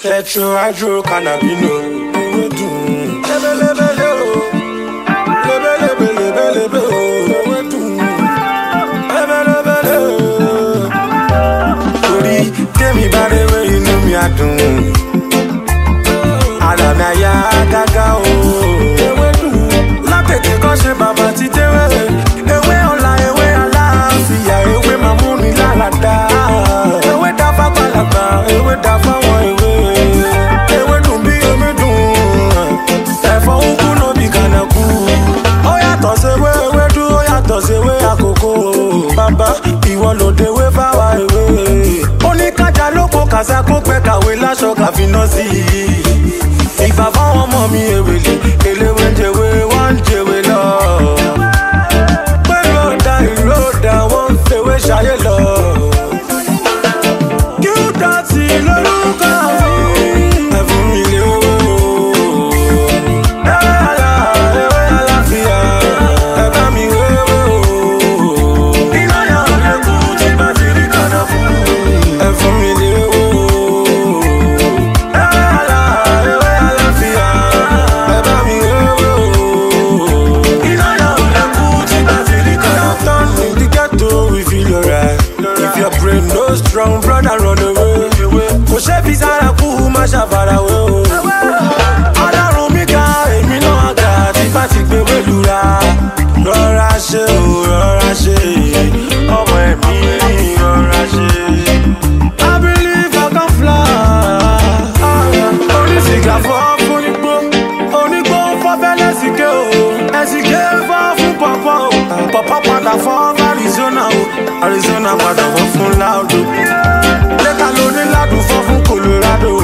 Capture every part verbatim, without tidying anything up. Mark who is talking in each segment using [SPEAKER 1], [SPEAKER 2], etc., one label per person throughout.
[SPEAKER 1] Petro, hydro, cannabino. Ewe dun. Lebe lebe le o. Lebe lebe lebe lebe o. Ewe dun. Lebe lebe le o. Tori, temi bare we inu mi adun. Ara mi aya gaga o. Ewe dun. Látètè kan ṣe bàbá ti tewe. Ewe ọ̀la, ewe àlàáfíà, ewe mamuni lálàdá. Ewe da fàgbàlagbà, ewe da fáwọn ewe. Baba, ìwọ ló dewe fáwa ewe. Oníkájà lóko kàṣà kó pẹ́ kàwé láṣọ kàfiná sí i. Ìgbà fáwọn ọmọ mi ewele, eléwé ń jẹwé, wọ́n ń jẹwé lọ. Pẹ̀lú ọ̀dà ìlú ọ̀dà, wọ́n ń fewé ṣayé lọ. Kí ó dá sí lórúkọ mi. Ẹ̀fún mi lé owó. Ewé àlá, ewé àlàáfíà, ẹ bá mi wéwé o. Ẹ̀fún mi lé owó. Ewé àlá, ewé àlàáfíà, ẹ bá mi wéwé o. Iná yàwó lẹ́kùn tí bá ti rí kan. Turn in the ghetto, we feel alright. If your brain no strong, brother, run away. Kò ṣe fi sára kú, má ṣàfarawé o. Ọlọ́run mi ká, èmi náà ga, tí bá ti gbé wélura. Rọra ṣe o, rọra ṣe, ọmọ ẹ̀mí rọra ṣe. I believe I can fly. Onísìgá fọ́ fún onígbó, onígbó fọ́ fẹ́lẹ́ síké o. Ẹ̀sìké fọ́ fún pọ̀pọ̀ o. Pọ̀pọ̀ padà fọ́ fún Arizona o. Arizona padà fọ́ fún Laudo. Lẹ́ka ló ní ládùn fọ́ fún Colorado o.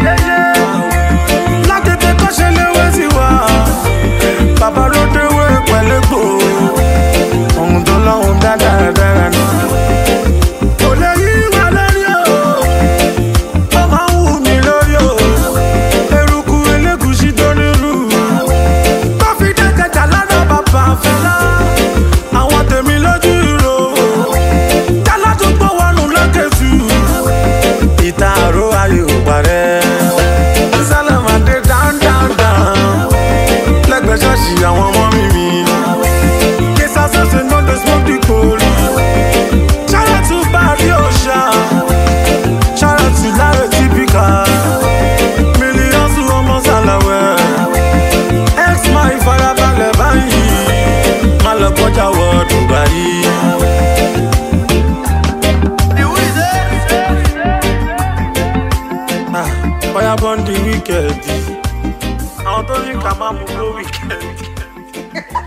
[SPEAKER 1] Látètè kọ́ ṣe léwé sí wa. Bàbá ló déwé pẹ̀lẹ́gbò. Ohun tó lọ́hùn dá dáradára ni. Kò lè yí wa lórí o. Ó máa ń wù mí lórí o. Eruku elégùṣí tó nírú. Kọ́fí dẹ́kẹ̀jà lọ́dọ̀ bàbá Fẹlá. Àwọn tèmi lójú ìró. Jálá tó gbọ́ wọnú lókèjù. Ìta àrò ayé ò parẹ́. Sálámàdé down down down. Lẹ́gbẹ̀ẹ́ ṣọ́ọ̀ṣì àwọn ọmọ mi mi. Késà sọ́sẹ̀ náà dey smoke the cold. Shout out to Barry Ocean. Shout out to Larry Typica. Millions to ọmọ Sàlàwẹ̀. Ex my farabalẹ̀ báyìí. Má lọ kọjá wọ Dubai. Ah, Oya born the wicked. Àwọn tó ní ká máa mú ló wicked.